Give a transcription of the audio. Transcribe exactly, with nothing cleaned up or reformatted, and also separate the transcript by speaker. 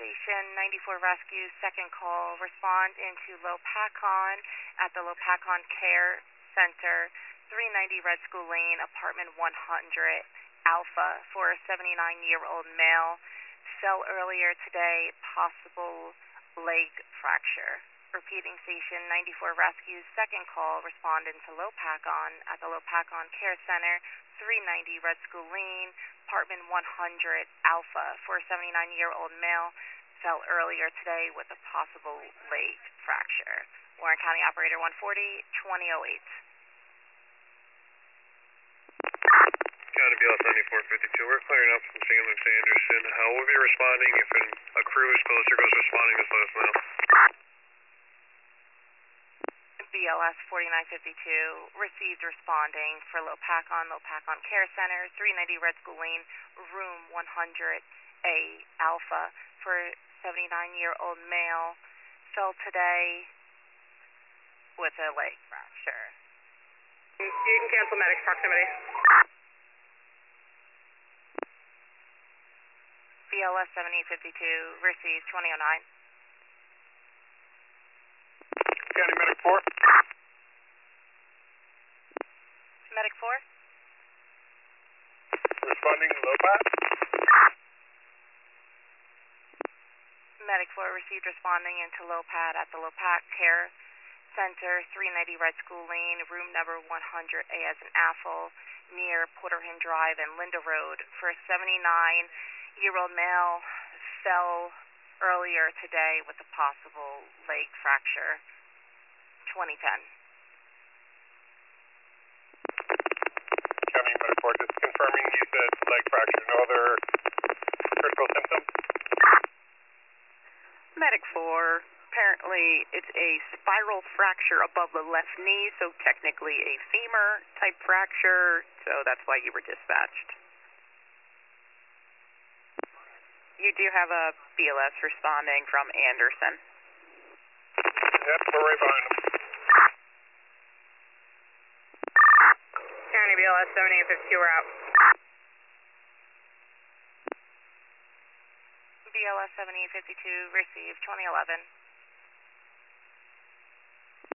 Speaker 1: Station ninety-four Rescue, second call. Respond into Lopakon at the Lopakon Care Center, three ninety Red School Lane, apartment one hundred, Alpha, for a seventy-nine-year-old male. Fell earlier today, possible leg fracture. Repeating Station ninety-four Rescue, second call. Respond into Lopakon at the Lopakon Care Center, three ninety Red School Lane, apartment one hundred, Alpha, for a seventy-nine-year-old male. Fell earlier today with a possible leg fracture. Warren County Operator one forty, twenty oh eight.
Speaker 2: County B L S ninety-four fifty-two, we're clearing up from Saint Luke's Anderson. How will we be responding if an, a crew is closer goes responding? Just let us know.
Speaker 1: B L S forty-nine fifty-two, received responding for Lopakon, Lopakon Care Center, three ninety Red School Lane, room one hundred A, Alpha, for seventy-nine-year-old male. Fell today with a leg fracture.
Speaker 3: You can cancel medics proximity.
Speaker 1: B L S seventy-eight fifty-two, received twenty oh nine.
Speaker 2: County Medic four.
Speaker 1: Medic four.
Speaker 2: Responding to Lopat.
Speaker 1: Medic four received responding into Lopat at the Lopat Care Center, three ninety Red School Lane, room number one hundred A as in Apple, near Porterham Drive and Linda Road, for a seventy-nine-year-old male. Fell earlier today with a possible leg fracture. twenty ten.
Speaker 2: County Medic four, just confirming you said leg fracture, no other critical symptoms?
Speaker 3: Medic four, apparently it's a spiral fracture above the left knee, so technically a femur type fracture, so that's why you were dispatched. You do have a B L S responding from Anderson.
Speaker 2: Yep, we're right behind him.
Speaker 3: County B L S seventy-eight fifty-two, we're out.
Speaker 1: B L S seventy-eight fifty-two, received twenty eleven.